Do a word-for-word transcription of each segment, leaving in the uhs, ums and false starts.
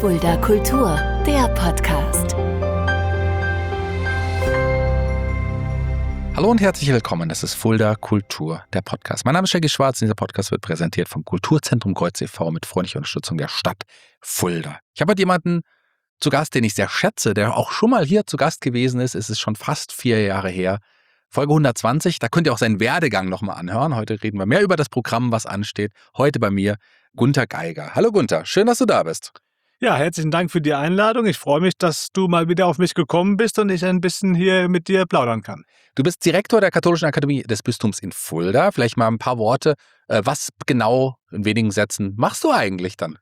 Fulda Kultur, der Podcast. Hallo und herzlich willkommen, das ist Fulda Kultur, der Podcast. Mein Name ist Shaggy Schwarz und dieser Podcast wird präsentiert vom Kulturzentrum Kreuz e V mit freundlicher Unterstützung der Stadt Fulda. Ich habe heute jemanden zu Gast, den ich sehr schätze, der auch schon mal hier zu Gast gewesen ist. Es ist schon fast vier Jahre her. Folge hundertzwanzig, da könnt ihr auch seinen Werdegang nochmal anhören. Heute reden wir mehr über das Programm, was ansteht. Heute bei mir Gunther Geiger. Hallo Gunther, schön, dass du da bist. Ja, herzlichen Dank für die Einladung. Ich freue mich, dass du mal wieder auf mich gekommen bist und ich ein bisschen hier mit dir plaudern kann. Du bist Direktor der Katholischen Akademie des Bistums in Fulda. Vielleicht mal ein paar Worte. Was genau in wenigen Sätzen machst du eigentlich dann?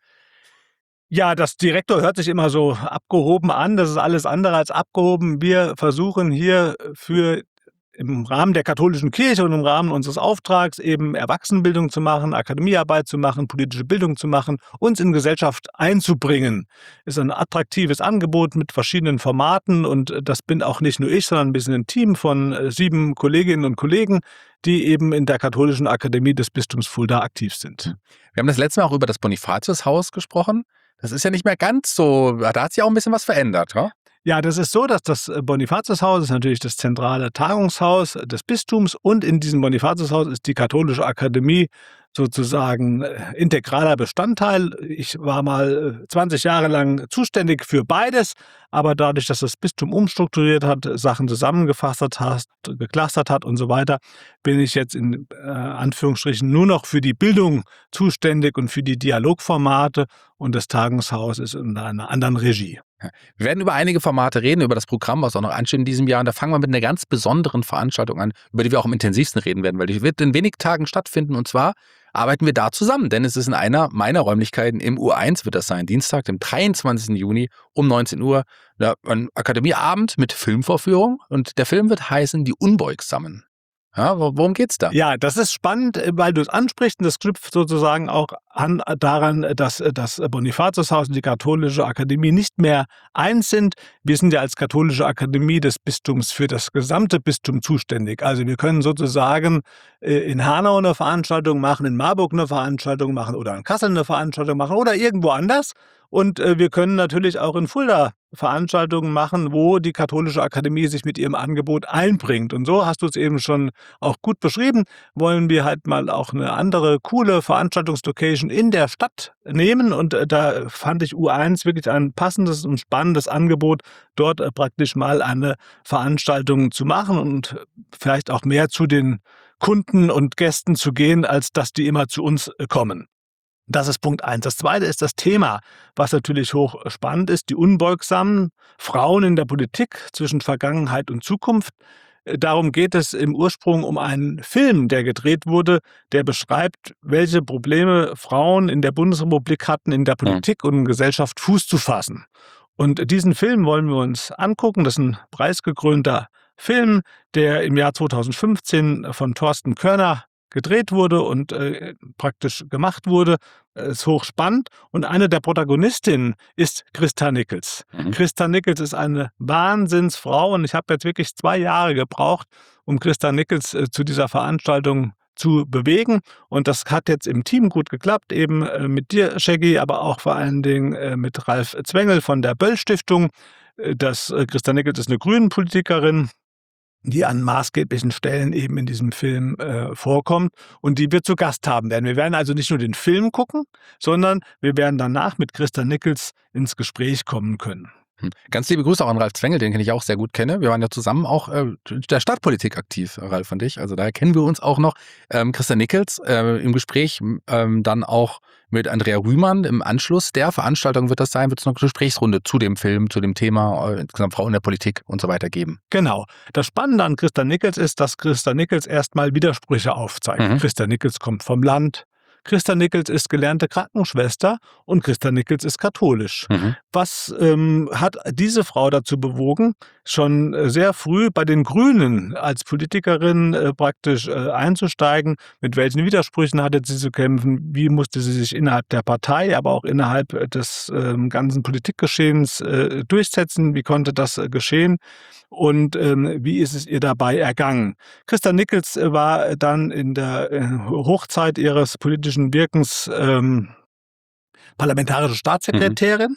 Ja, das Direktor hört sich immer so abgehoben an. Das ist alles andere als abgehoben. Wir versuchen hier für im Rahmen der katholischen Kirche und im Rahmen unseres Auftrags eben Erwachsenenbildung zu machen, Akademiearbeit zu machen, politische Bildung zu machen, uns in Gesellschaft einzubringen. Ist ein attraktives Angebot mit verschiedenen Formaten und das bin auch nicht nur ich, sondern ein bisschen ein Team von sieben Kolleginnen und Kollegen, die eben in der Katholischen Akademie des Bistums Fulda aktiv sind. Wir haben das letzte Mal auch über das Bonifatiushaus gesprochen. Das ist ja nicht mehr ganz so, da hat sich auch ein bisschen was verändert, oder? Ja, das ist so, dass das Bonifatiushaus ist natürlich das zentrale Tagungshaus des Bistums und in diesem Bonifatiushaus ist die Katholische Akademie sozusagen integraler Bestandteil. Ich war mal zwanzig Jahre lang zuständig für beides, aber dadurch, dass das Bistum umstrukturiert hat, Sachen zusammengefasst hat, geclustert hat und so weiter, bin ich jetzt in äh, Anführungsstrichen nur noch für die Bildung zuständig und für die Dialogformate und das Tagungshaus ist in einer anderen Regie. Wir werden über einige Formate reden, über das Programm, was auch noch ansteht in diesem Jahr. Und da fangen wir mit einer ganz besonderen Veranstaltung an, über die wir auch am intensivsten reden werden, weil die wird in wenigen Tagen stattfinden. Und zwar arbeiten wir da zusammen, denn es ist in einer meiner Räumlichkeiten im U eins, wird das sein, Dienstag, dem dreiundzwanzigsten Juni um neunzehn Uhr, ein Akademieabend mit Filmvorführung. Und der Film wird heißen Die Unbeugsamen. Ja, worum geht's da? Ja, das ist spannend, weil du es ansprichst und das knüpft sozusagen auch an daran, dass das Bonifatiushaus und die Katholische Akademie nicht mehr eins sind. Wir sind ja als Katholische Akademie des Bistums für das gesamte Bistum zuständig. Also wir können sozusagen in Hanau eine Veranstaltung machen, in Marburg eine Veranstaltung machen oder in Kassel eine Veranstaltung machen oder irgendwo anders. Und wir können natürlich auch in Fulda Veranstaltungen machen, wo die Katholische Akademie sich mit ihrem Angebot einbringt. Und so hast du es eben schon auch gut beschrieben, wollen wir halt mal auch eine andere, coole Veranstaltungslocation in der Stadt nehmen. Und da fand ich U eins wirklich ein passendes und spannendes Angebot, dort praktisch mal eine Veranstaltung zu machen und vielleicht auch mehr zu den Kunden und Gästen zu gehen, als dass die immer zu uns kommen. Das ist Punkt eins. Das zweite ist das Thema, was natürlich hochspannend ist, die unbeugsamen Frauen in der Politik zwischen Vergangenheit und Zukunft. Darum geht es im Ursprung um einen Film, der gedreht wurde, der beschreibt, welche Probleme Frauen in der Bundesrepublik hatten, in der Politik und in Gesellschaft Fuß zu fassen. Und diesen Film wollen wir uns angucken. Das ist ein preisgekrönter Film, der im Jahr zweitausendfünfzehn von Thorsten Körner gedreht wurde und äh, praktisch gemacht wurde. Ist hochspannend. Und eine der Protagonistinnen ist Christa Nickels. Mhm. Christa Nickels ist eine Wahnsinnsfrau und ich habe jetzt wirklich zwei Jahre gebraucht, um Christa Nickels äh, zu dieser Veranstaltung zu bewegen. Und das hat jetzt im Team gut geklappt, eben äh, mit dir, Shaggy, aber auch vor allen Dingen äh, mit Ralf Zwengel von der Böll-Stiftung. Äh, das, äh, Christa Nickels ist eine Grünen-Politikerin, die an maßgeblichen Stellen eben in diesem Film äh, vorkommt und die wir zu Gast haben werden. Wir werden also nicht nur den Film gucken, sondern wir werden danach mit Christa Nickels ins Gespräch kommen können. Ganz liebe Grüße auch an Ralf Zwengel, den ich auch sehr gut kenne. Wir waren ja zusammen auch äh, der Stadtpolitik aktiv, Ralf und ich. Also daher kennen wir uns auch noch. Ähm, Christa Nickels äh, im Gespräch ähm, dann auch mit Andrea Rühmann im Anschluss der Veranstaltung wird das sein, wird es noch eine Gesprächsrunde zu dem Film, zu dem Thema äh, insgesamt Frauen in der Politik und so weiter geben. Genau. Das Spannende an Christa Nickels ist, dass Christa Nickels erstmal Widersprüche aufzeigt. Mhm. Christa Nickels kommt vom Land. Christa Nickels ist gelernte Krankenschwester und Christa Nickels ist katholisch. Mhm. Was ähm, hat diese Frau dazu bewogen, schon sehr früh bei den Grünen als Politikerin äh, praktisch äh, einzusteigen? Mit welchen Widersprüchen hatte sie zu kämpfen? Wie musste sie sich innerhalb der Partei, aber auch innerhalb des äh, ganzen Politikgeschehens äh, durchsetzen? Wie konnte das äh, geschehen? Und ähm, wie ist es ihr dabei ergangen? Christa Nickels war dann in der äh, Hochzeit ihres politischen Wirkens ähm, parlamentarische Staatssekretärin. Mhm.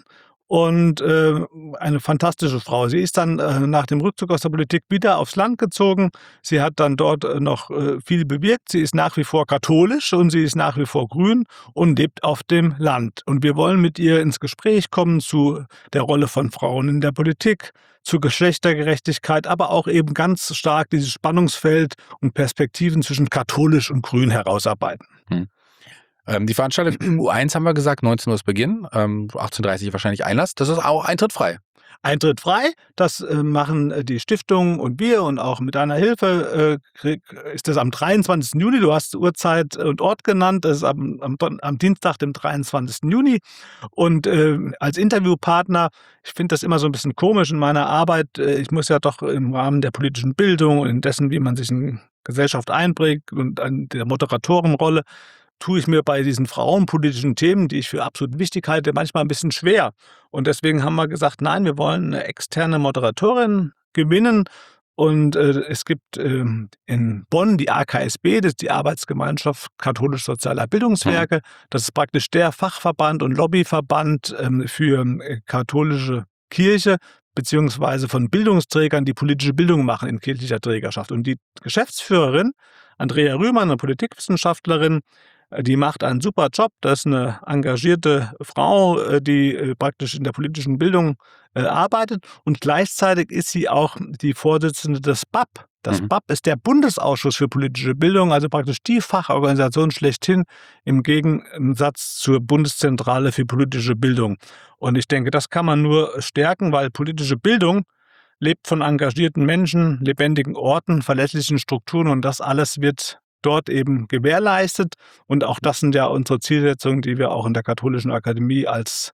und äh, eine fantastische Frau. Sie ist dann äh, nach dem Rückzug aus der Politik wieder aufs Land gezogen. Sie hat dann dort äh, noch äh, viel bewirkt. Sie ist nach wie vor katholisch und sie ist nach wie vor grün und lebt auf dem Land. Und wir wollen mit ihr ins Gespräch kommen zu der Rolle von Frauen in der Politik, zu Geschlechtergerechtigkeit, aber auch eben ganz stark dieses Spannungsfeld und Perspektiven zwischen katholisch und grün herausarbeiten. Hm. Ähm, die Veranstaltung im U eins haben wir gesagt, neunzehn Uhr ist Beginn, ähm, achtzehn Uhr dreißig wahrscheinlich Einlass. Das ist auch Eintritt frei. Eintritt frei, das äh, machen äh, die Stiftung und wir und auch mit deiner Hilfe äh, krieg, ist das am dreiundzwanzigsten Juni. Du hast Uhrzeit und Ort genannt, das ist am, am, am Dienstag, dem dreiundzwanzigsten Juni. Und äh, als Interviewpartner, ich finde das immer so ein bisschen komisch in meiner Arbeit, äh, ich muss ja doch im Rahmen der politischen Bildung und in dessen, wie man sich in Gesellschaft einbringt und an der Moderatorenrolle, tue ich mir bei diesen frauenpolitischen Themen, die ich für absolut wichtig halte, manchmal ein bisschen schwer. Und deswegen haben wir gesagt, nein, wir wollen eine externe Moderatorin gewinnen. Und äh, es gibt äh, in Bonn die A K S B, das ist die Arbeitsgemeinschaft katholisch-sozialer Bildungswerke. Das ist praktisch der Fachverband und Lobbyverband ähm, für äh, katholische Kirche, beziehungsweise von Bildungsträgern, die politische Bildung machen in kirchlicher Trägerschaft. Und die Geschäftsführerin, Andrea Rühmann, eine Politikwissenschaftlerin, die macht einen super Job. Das ist eine engagierte Frau, die praktisch in der politischen Bildung arbeitet. Und gleichzeitig ist sie auch die Vorsitzende des B A P. Das mhm. B A P ist der Bundesausschuss für politische Bildung, also praktisch die Fachorganisation schlechthin im Gegensatz zur Bundeszentrale für politische Bildung. Und ich denke, das kann man nur stärken, weil politische Bildung lebt von engagierten Menschen, lebendigen Orten, verlässlichen Strukturen und das alles wird dort eben gewährleistet. Und auch das sind ja unsere Zielsetzungen, die wir auch in der Katholischen Akademie als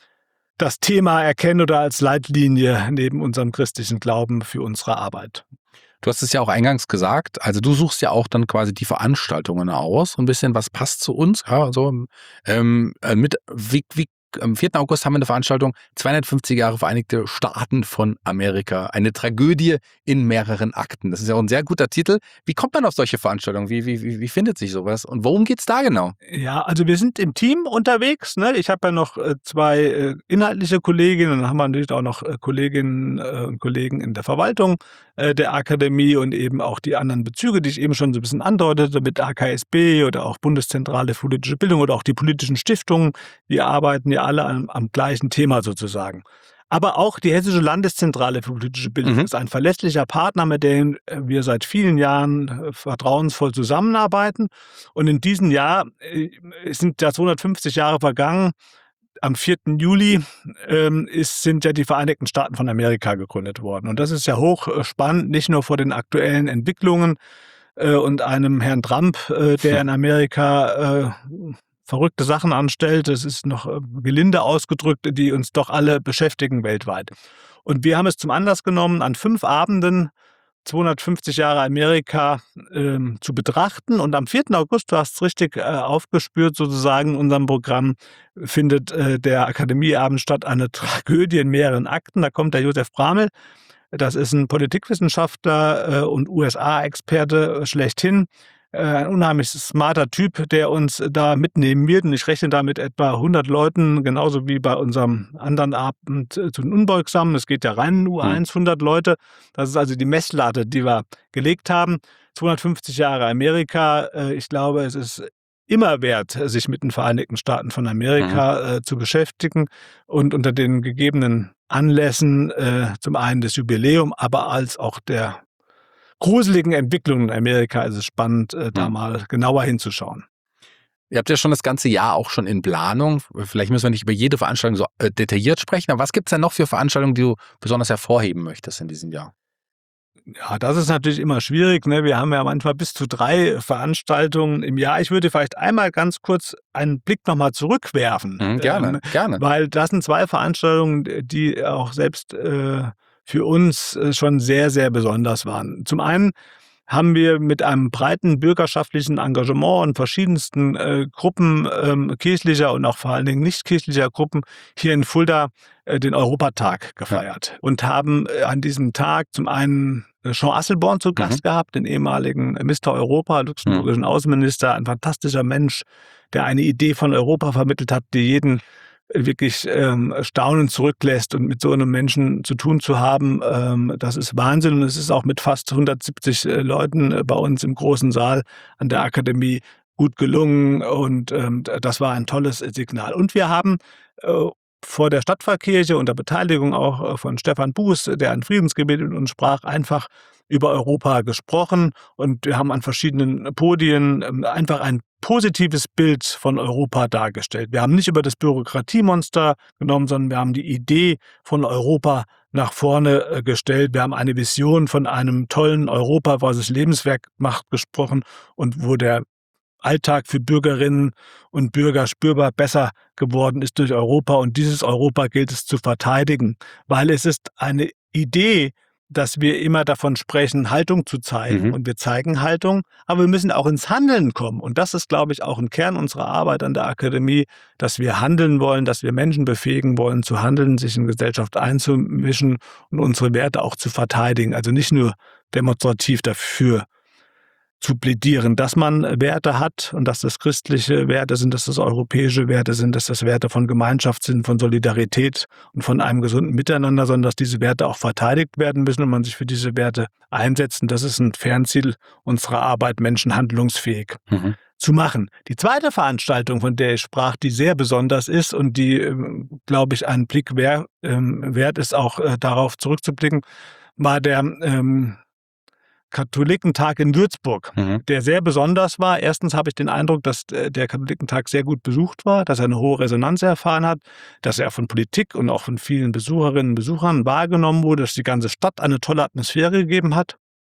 das Thema erkennen oder als Leitlinie neben unserem christlichen Glauben für unsere Arbeit. Du hast es ja auch eingangs gesagt, also du suchst ja auch dann quasi die Veranstaltungen aus, ein bisschen, was passt zu uns. Ja, so, ähm, mit, wie, wie Am vierten August haben wir eine Veranstaltung, zweihundertfünfzig Jahre Vereinigte Staaten von Amerika. Eine Tragödie in mehreren Akten. Das ist ja auch ein sehr guter Titel. Wie kommt man auf solche Veranstaltungen? Wie, wie, wie, wie findet sich sowas? Und worum geht es da genau? Ja, also wir sind im Team unterwegs. Ne? Ich habe ja noch äh, zwei äh, inhaltliche Kolleginnen und dann haben wir natürlich auch noch äh, Kolleginnen äh, und Kollegen in der Verwaltung äh, der Akademie und eben auch die anderen Bezüge, die ich eben schon so ein bisschen andeutete mit A K S B oder auch Bundeszentrale für politische Bildung oder auch die politischen Stiftungen. Wir arbeiten ja alle am, am gleichen Thema sozusagen. Aber auch die Hessische Landeszentrale für politische Bildung mhm. ist ein verlässlicher Partner, mit dem wir seit vielen Jahren vertrauensvoll zusammenarbeiten. Und in diesem Jahr sind ja zweihundertfünfzig Jahre vergangen. Am vierten Juli ähm, ist, sind ja die Vereinigten Staaten von Amerika gegründet worden. Und das ist ja hochspannend, nicht nur vor den aktuellen Entwicklungen äh, und einem Herrn Trump, äh, der in Amerika äh, verrückte Sachen anstellt, das ist noch gelinde ausgedrückt, die uns doch alle beschäftigen weltweit. Und wir haben es zum Anlass genommen, an fünf Abenden zweihundertfünfzig Jahre Amerika ähm, zu betrachten. Und am vierten August, du hast es richtig äh, aufgespürt, sozusagen in unserem Programm findet äh, der Akademieabend statt, eine Tragödie in mehreren Akten. Da kommt der Josef Bramel, das ist ein Politikwissenschaftler äh, und U S A-Experte schlechthin, ein unheimlich smarter Typ, der uns da mitnehmen wird. Und ich rechne da mit etwa hundert Leuten, genauso wie bei unserem anderen Abend zu den Unbeugsamen. Es geht ja rein in U eins, hundert Leute. Das ist also die Messlatte, die wir gelegt haben. zweihundertfünfzig Jahre Amerika. Ich glaube, es ist immer wert, sich mit den Vereinigten Staaten von Amerika mhm. äh, zu beschäftigen und unter den gegebenen Anlässen äh, zum einen das Jubiläum, aber als auch der gruseligen Entwicklungen in Amerika ist es spannend, äh, da mal genauer hinzuschauen. Ihr habt ja schon das ganze Jahr auch schon in Planung. Vielleicht müssen wir nicht über jede Veranstaltung so äh, detailliert sprechen, aber was gibt es denn noch für Veranstaltungen, die du besonders hervorheben möchtest in diesem Jahr? Ja, das ist natürlich immer schwierig. Ne? Wir haben ja manchmal bis zu drei Veranstaltungen im Jahr. Ich würde vielleicht einmal ganz kurz einen Blick nochmal zurückwerfen. Mhm, gerne, ähm, gerne. Weil das sind zwei Veranstaltungen, die auch selbst äh, für uns schon sehr, sehr besonders waren. Zum einen haben wir mit einem breiten bürgerschaftlichen Engagement und verschiedensten äh, Gruppen ähm, kirchlicher und auch vor allen Dingen nicht kirchlicher Gruppen hier in Fulda äh, den Europatag gefeiert ja. und haben äh, an diesem Tag zum einen Jean Asselborn zu Gast mhm. gehabt, den ehemaligen Mister Europa, luxemburgischen mhm. Außenminister, ein fantastischer Mensch, der eine Idee von Europa vermittelt hat, die jeden wirklich ähm, staunend zurücklässt. Und mit so einem Menschen zu tun zu haben, ähm, das ist Wahnsinn. Und es ist auch mit fast hundertsiebzig äh, Leuten äh, bei uns im großen Saal an der Akademie gut gelungen. Und ähm, das war ein tolles Signal. Und wir haben äh, vor der Stadtpfarrkirche unter Beteiligung auch äh, von Stefan Buß, der ein Friedensgebet mit uns sprach, einfach über Europa gesprochen. Und wir haben an verschiedenen Podien ähm, einfach ein positives Bild von Europa dargestellt. Wir haben nicht über das Bürokratiemonster genommen, sondern wir haben die Idee von Europa nach vorne äh, gestellt. Wir haben eine Vision von einem tollen Europa, was es lebenswert macht, gesprochen und wo der Alltag für Bürgerinnen und Bürger spürbar besser geworden ist durch Europa. Und dieses Europa gilt es zu verteidigen, weil es ist eine Idee, dass wir immer davon sprechen, Haltung zu zeigen. Mhm. Und wir zeigen Haltung, aber wir müssen auch ins Handeln kommen. Und das ist, glaube ich, auch ein Kern unserer Arbeit an der Akademie, dass wir handeln wollen, dass wir Menschen befähigen wollen, zu handeln, sich in Gesellschaft einzumischen und unsere Werte auch zu verteidigen. Also nicht nur demonstrativ dafür zu plädieren, dass man Werte hat und dass das christliche Werte sind, dass das europäische Werte sind, dass das Werte von Gemeinschaft sind, von Solidarität und von einem gesunden Miteinander, sondern dass diese Werte auch verteidigt werden müssen und man sich für diese Werte einsetzt. Und das ist ein Fernziel unserer Arbeit, Menschen handlungsfähig mhm. zu machen. Die zweite Veranstaltung, von der ich sprach, die sehr besonders ist und die, glaube ich, einen Blick wert, ähm, wert ist, auch äh, darauf zurückzublicken, war der ähm, Katholikentag in Würzburg, mhm. der sehr besonders war. Erstens habe ich den Eindruck, dass der Katholikentag sehr gut besucht war, dass er eine hohe Resonanz erfahren hat, dass er von Politik und auch von vielen Besucherinnen und Besuchern wahrgenommen wurde, dass die ganze Stadt eine tolle Atmosphäre gegeben hat.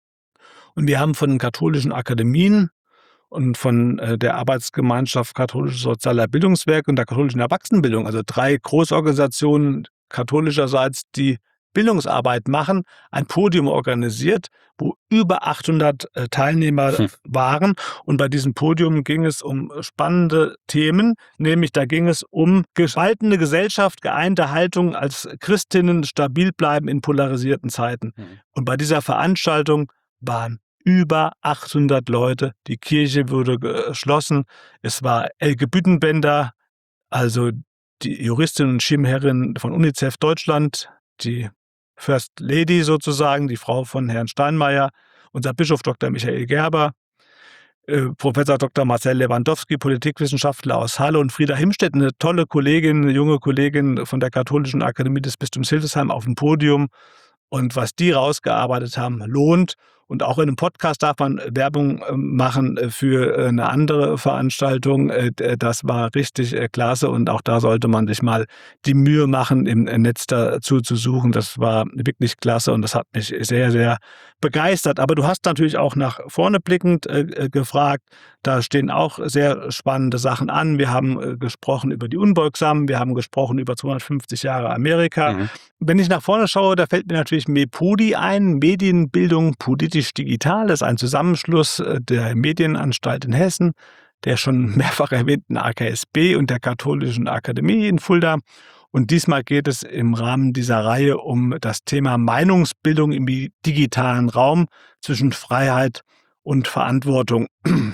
Und wir haben von den katholischen Akademien und von der Arbeitsgemeinschaft Katholisches Sozialer Bildungswerk und der katholischen Erwachsenenbildung, also drei Großorganisationen katholischerseits, die Bildungsarbeit machen, ein Podium organisiert, wo über achthundert Teilnehmer hm. waren. Und bei diesem Podium ging es um spannende Themen, nämlich da ging es um gespaltene Gesellschaft, geeinte Haltung als Christinnen, stabil bleiben in polarisierten Zeiten. Hm. Und bei dieser Veranstaltung waren über achthundert Leute. Die Kirche wurde geschlossen. Es war Elke Büttenbender, also die Juristin und Schirmherrin von UNICEF Deutschland, die First Lady sozusagen, die Frau von Herrn Steinmeier, unser Bischof Doktor Michael Gerber, äh, Professor Doktor Marcel Lewandowski, Politikwissenschaftler aus Halle und Frieda Himstedt, eine tolle Kollegin, eine junge Kollegin von der Katholischen Akademie des Bistums Hildesheim auf dem Podium. Und was die rausgearbeitet haben, lohnt. Und auch in einem Podcast darf man Werbung machen für eine andere Veranstaltung. Das war richtig klasse und auch da sollte man sich mal die Mühe machen, im Netz dazu zu suchen. Das war wirklich klasse und das hat mich sehr, sehr begeistert. Aber du hast natürlich auch nach vorne blickend gefragt. Da stehen auch sehr spannende Sachen an. Wir haben gesprochen über die Unbeugsamen, wir haben gesprochen über zweihundertfünfzig Jahre Amerika. Mhm. Wenn ich nach vorne schaue, da fällt mir natürlich MEPUDI ein, Medienbildung politisch digital. Das ist ein Zusammenschluss der Medienanstalt in Hessen, der schon mehrfach erwähnten A K S B und der Katholischen Akademie in Fulda. Und diesmal geht es im Rahmen dieser Reihe um das Thema Meinungsbildung im digitalen Raum zwischen Freiheit und Verantwortung.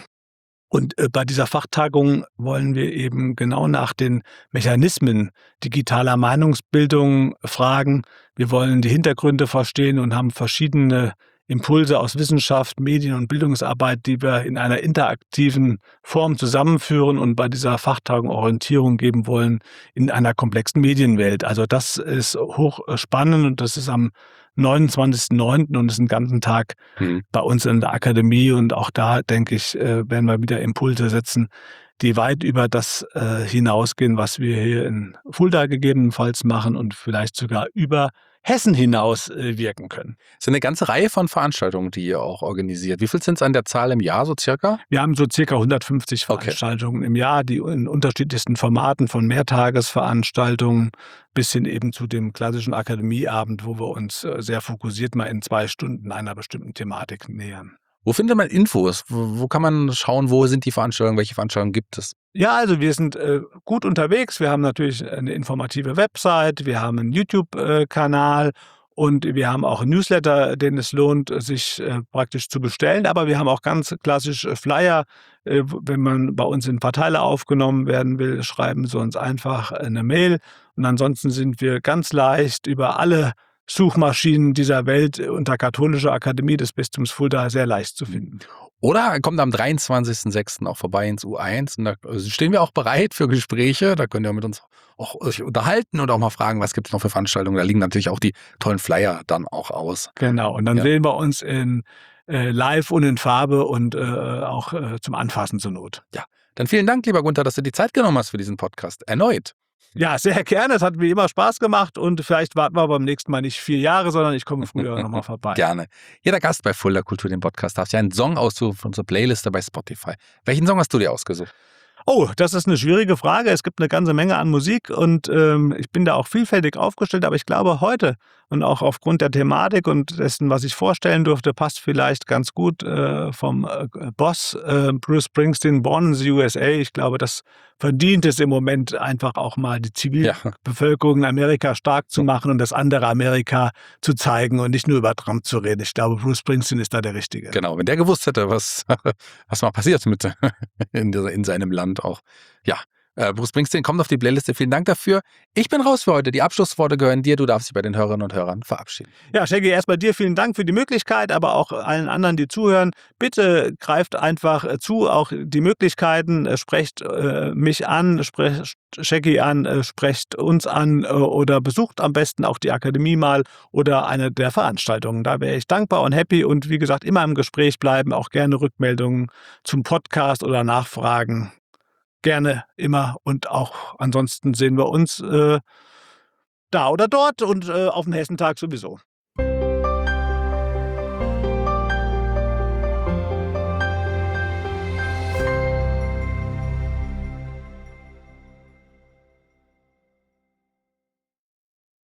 Und bei dieser Fachtagung wollen wir eben genau nach den Mechanismen digitaler Meinungsbildung fragen. Wir wollen die Hintergründe verstehen und haben verschiedene Impulse aus Wissenschaft, Medien- und Bildungsarbeit, die wir in einer interaktiven Form zusammenführen und bei dieser Fachtagung Orientierung geben wollen in einer komplexen Medienwelt. Also das ist hochspannend und das ist am neunundzwanzigsten neunten und ist den ganzen Tag mhm. bei uns in der Akademie. Und auch da, denke ich, werden wir wieder Impulse setzen, die weit über das äh, hinausgehen, was wir hier in Fulda gegebenenfalls machen und vielleicht sogar über Hessen hinaus äh, wirken können. Es ist eine ganze Reihe von Veranstaltungen, die ihr auch organisiert. Wie viel sind es an der Zahl im Jahr so circa? Wir haben so circa hundertfünfzig Okay. Veranstaltungen im Jahr, die in unterschiedlichsten Formaten von Mehrtagesveranstaltungen bis hin eben zu dem klassischen Akademieabend, wo wir uns äh, sehr fokussiert mal in zwei Stunden einer bestimmten Thematik nähern. Wo findet man Infos? Wo, wo kann man schauen, wo sind die Veranstaltungen, welche Veranstaltungen gibt es? Ja, also wir sind äh, gut unterwegs. Wir haben natürlich eine informative Website, wir haben einen YouTube-Kanal Und wir haben auch einen Newsletter, den es lohnt, sich äh, praktisch zu bestellen. Aber wir haben auch ganz klassisch äh, Flyer. Äh, wenn man bei uns in Verteiler aufgenommen werden will, schreiben Sie uns einfach eine Mail. Und ansonsten sind wir ganz leicht über alle Suchmaschinen dieser Welt unter Katholische Akademie des Bistums Fulda sehr leicht zu finden. Oder kommt am dreiundzwanzigsten sechsten auch vorbei ins U eins und da stehen wir auch bereit für Gespräche. Da könnt ihr mit uns auch euch unterhalten und auch mal fragen, was gibt es noch für Veranstaltungen. Da liegen natürlich auch die tollen Flyer dann auch aus. Genau, und dann Ja. sehen wir uns in äh, live und in Farbe und äh, auch äh, zum Anfassen zur Not. Ja, dann vielen Dank, lieber Gunther, dass du die Zeit genommen hast für diesen Podcast. Erneut. Ja, sehr gerne. Es hat wie immer Spaß gemacht und vielleicht warten wir beim nächsten Mal nicht vier Jahre, sondern ich komme früher nochmal vorbei. Gerne. Jeder Gast bei Fulda Kultur, dem Podcast, darf sich einen Song aussuchen von unserer Playliste bei Spotify. Welchen Song hast du dir ausgesucht? Oh, das ist eine schwierige Frage. Es gibt eine ganze Menge an Musik und ähm, ich bin da auch vielfältig aufgestellt, aber ich glaube heute und auch aufgrund der Thematik und dessen, was ich vorstellen durfte, passt vielleicht ganz gut äh, vom äh, Boss äh, Bruce Springsteen, Born in the U S A. Ich glaube, das verdient es im Moment einfach auch mal, die Zivilbevölkerung in Amerika stark zu machen und das andere Amerika zu zeigen und nicht nur über Trump zu reden. Ich glaube, Bruce Springsteen ist da der Richtige. Genau, wenn der gewusst hätte, was, was mal passiert mit in, dieser, in seinem Land auch. Ja, äh, Bruce Springsteen kommt auf die Playliste. Vielen Dank dafür. Ich bin raus für heute. Die Abschlussworte gehören dir. Du darfst dich bei den Hörerinnen und Hörern verabschieden. Ja, Shaggy, erstmal dir vielen Dank für die Möglichkeit, aber auch allen anderen, die zuhören. Bitte greift einfach zu, auch die Möglichkeiten. Sprecht äh, mich an, sprecht Shaggy an, äh, sprecht uns an äh, oder besucht am besten auch die Akademie mal oder eine der Veranstaltungen. Da wäre ich dankbar und happy und wie gesagt, immer im Gespräch bleiben, auch gerne Rückmeldungen zum Podcast oder Nachfragen. Gerne, immer und auch ansonsten sehen wir uns äh, da oder dort und äh, auf dem Hessentag sowieso.